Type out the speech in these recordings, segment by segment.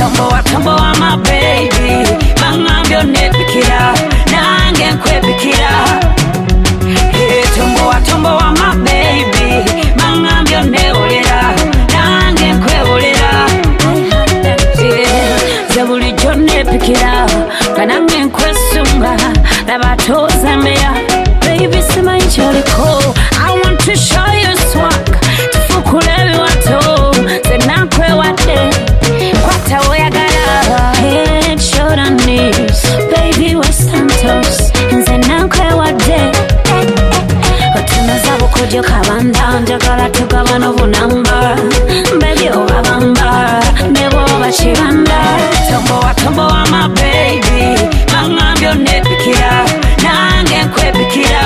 tombowa my baby mangambyo nepikira nange nkwepikira tombowa my baby mangambyo neolera nange nkwewolera zebulijjo nepikira kanange nkwesunga nabatozembeya baby simanyi kyoliko I want to show you swag tufukule ebiwato zenakwewadde kwata oyagala head shoulder knees baby western toes nze nakwewadde otunoza bukodyo kabanda njagala tugaba n'obunamba baby owabamba ne bwoba kibanda tombowa my baby mangambyo nepikira nange nkwepikira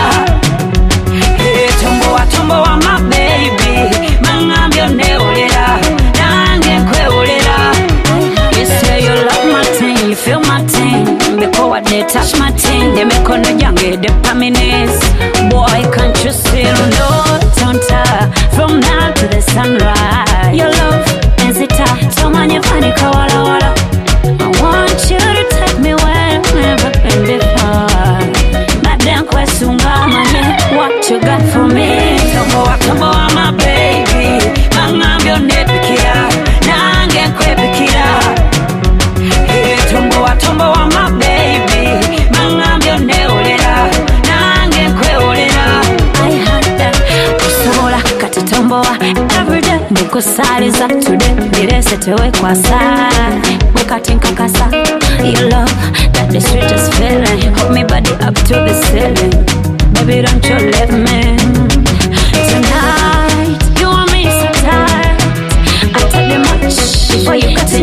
tombowa my baby mangambyo neolera nange nkwewolera you say you love my thing you feel my thing before they touch my thing they make on the young the pamines boy can't you see no don't from now to the sunrise your love is it so many funny wala wala I want you to take me where I've never been before madam kwesunga manye what you got for me tombowa my baby mangambyo nepikira nange nkwepikira tombowa my baby mangambyo neolera nange nkwewolera I had that kusobola kati tombowa everyday nkusaliza today ndirese tewekwasa bukati nkakasa your love that the sweetest feeling hold me body up to the ceiling baby don't you let me tonight you want me so tight I tell you much before you got